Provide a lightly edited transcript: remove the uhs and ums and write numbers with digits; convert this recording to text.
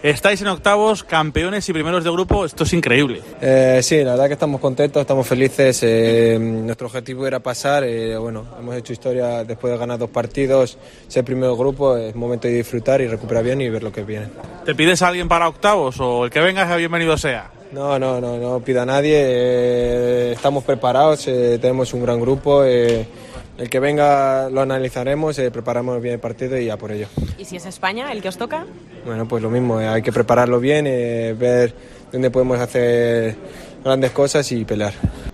Estáis en octavos, campeones y primeros de grupo, esto es increíble. Sí, la verdad que estamos contentos, estamos felices. Nuestro objetivo era pasar, bueno, hemos hecho historia después de ganar 2 partidos, ser primero de grupo, es momento de disfrutar y recuperar bien y ver lo que viene. ¿Te pides a alguien para octavos o el que venga sea bienvenido sea? No pido a nadie, estamos preparados, tenemos un gran grupo, el que venga lo analizaremos, preparamos bien el partido y ya por ello. ¿Y si es España el que os toca? Bueno, pues lo mismo, hay que prepararlo bien, ver dónde podemos hacer grandes cosas y pelear.